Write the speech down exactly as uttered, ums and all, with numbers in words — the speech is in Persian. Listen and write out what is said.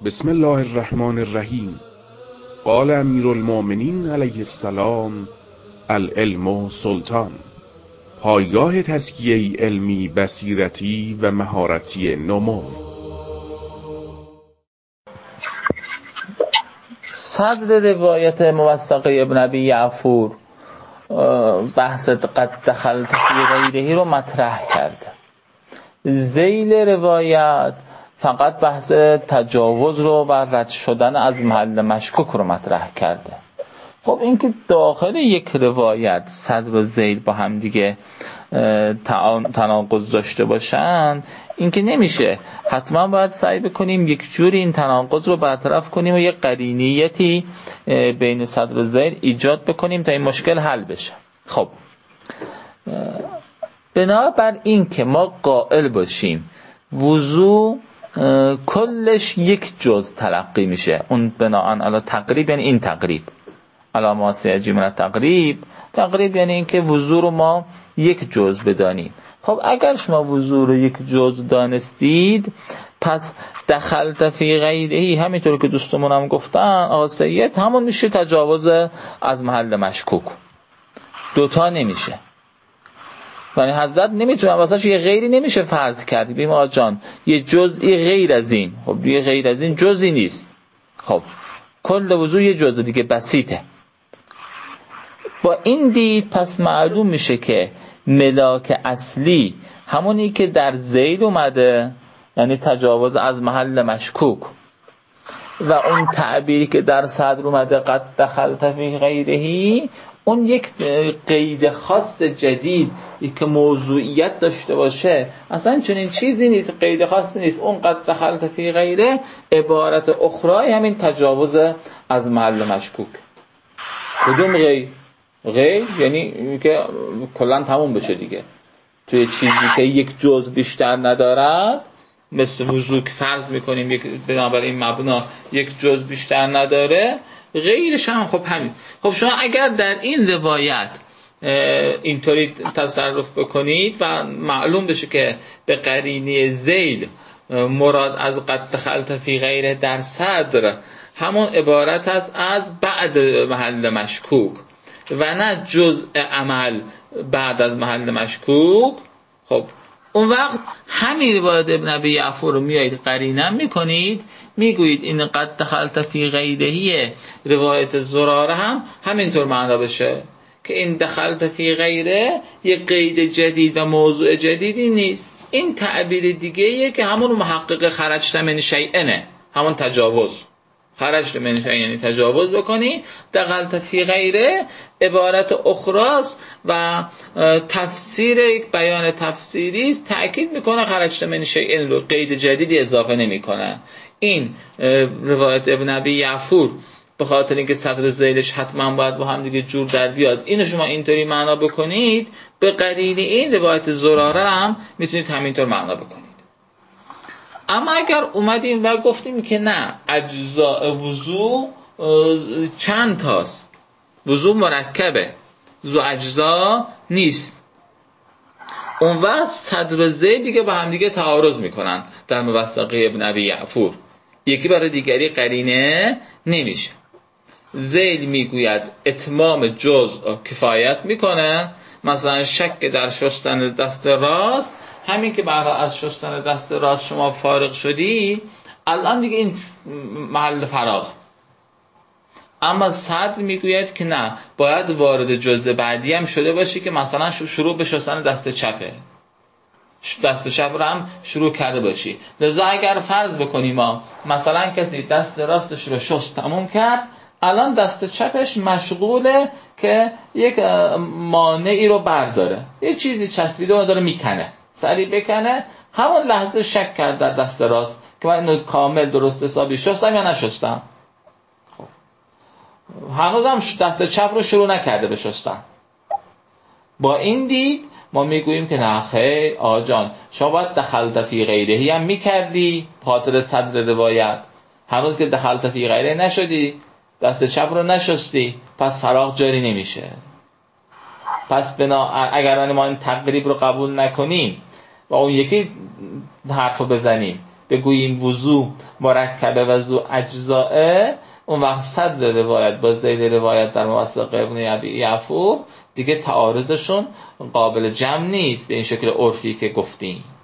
بسم الله الرحمن الرحیم. قال امیر المؤمنین علیه السلام: العلم سلطان. پایگاه تزکیه علمی، بصیرتی و مهارتی نمو. صدر روایت موثقه ابن ابی یعفور بحث قد دخلت فی غیره رو مطرح کرده. ذیل روایت فقط بحث تجاوز رو و رد شدن از محل مشکوک رو مطرح کرده. خب این که داخل یک روایت صدر و ذیل با هم دیگه تناقض داشته باشن، این که نمیشه. حتما باید سعی بکنیم یک جوری این تناقض رو برطرف کنیم و یک قرینیتی بین صدر و ذیل ایجاد بکنیم تا این مشکل حل بشه. خب بنابر این که ما قائل باشیم وضو کلش یک جز تلقی میشه، اون بناءن علی تقریب، یعنی این تقریب علامات سیجی من تقریب، تقریب یعنی این که وضو رو ما یک جز بدانیم. خب اگر شما وضو رو یک جز دانستید، پس دخلت فی غیره، همینطور که دوستمون هم گفتن آقا سید، همون میشه تجاوز از محل مشکوک. دوتا نمیشه، یعنی حضرت نمیتونه واسه یه غیری نمیشه فرض کرد. ببین آقا جان یه جزئی غیر از این، خب یه غیر از این جزئی نیست. خب کل وضو یه جزء دیگه بسیطه. با این دید پس معلوم میشه که ملاک اصلی همونی که در ذیل اومده، یعنی تجاوز از محل مشکوک، و اون تعبیری که در صدر اومده قد دخلت فی غیره، اون یک قید خاص جدید که موضوعیت داشته باشه. اصلا چنین چیزی نیست، قید خاصی نیست. اون قد دخلت فی غیره عبارت اخرای همین تجاوز از محل مشکوک. کدوم غیر؟ غیر یعنی که کلن تموم بشه دیگه. توی چیزی که یک جزء بیشتر ندارد، مثل وضو که فرض میکنیم یک بنابراین مبنا یک جزء بیشتر نداره، غیرش هم خب همین. خب شما اگر در این روایت اینطوری تصرف بکنید و معلوم بشه که به قرینه ذیل مراد از قد دخلت فی غیره در صدر همون عبارت است از بعد محل مشکوک و نه جزء عمل بعد از محل مشکوک، خب اون وقت همین روایت ابن ابی یعفور رو میایید قرینه میکنید، میگویید این قد دخلت فی غیره روایت زراره هم همینطور معنا بشه که این دخلت فی غیره یک قید جدید و موضوع جدیدی نیست. این تعبیر دیگه ایه که همون محقق خرجت من شیئنه، همون تجاوز. خرجت من شیئن یعنی تجاوز بکنی. دخلت فی غیره عبارت اخراست و تفسیر یک بیان تفسیری است، تأکید میکنه خرجت من شیئن رو، قید جدیدی اضافه نمیکنه. این روایت ابن ابی یعفور به خاطر اینکه صدر ذیلش حتما باید با هم دیگه جور در بیاد، اینو شما اینطوری معنا بکنید، به قرینه این روایت زراره هم میتونید همینطور معنا بکنید. اما اگر اومدیم و گفتیم که نه، اجزاء وضو چند تاست، وضو مرکبه، وضو اجزا نیست، اون وقت صدر و ذیل دیگه با هم دیگه تعارض میکنن در موثقه ابن ابی یعفور، یکی برای دیگری قرینه نمیشه. ذیل میگوید اتمام جزء کفایت میکنه، مثلا شک در شستن دست راست، همین که برای از شستن دست راست شما فارغ شدی الان دیگه این محل فراغ. اما صدر میگوید که نه، باید وارد جزء بعدی هم شده باشی که مثلا شروع به شستن دست چپه، دست چپ رو هم شروع کرده باشی. لذا اگر فرض بکنیم ما مثلا کسی دست راستش رو شست تموم کرد، الان دست چپش مشغوله که یک مانعی رو برداره، یه چیزی چسبیده و داره میکنه، سریع بکنه، همون لحظه شک کرد در دست راست که من اینو کامل درست حسابی شستم یا نشستم. خب هنوزم دست چپ رو شروع نکرده به شستن. با این دید ما میگوییم که نه خیر آقا جان، شما باید دخلت فی غیره هم میکردی، خاطر صدر روایت هنوز که دخلت فی غیره نشدی، دست چپ رو نشستی، پس فراغ جاری نمیشه. پس بنا اگر ما این تقریب رو قبول نکنیم و اون یکی حرف رو بزنیم بگوییم وضو مرکبه و ذو اجزائه، اون وقت صدر روایت با ذیل روایت در موثق ابن ابی یعفور دیگه تعارضشون قابل جمع نیست به این شکل عرفی که گفتیم.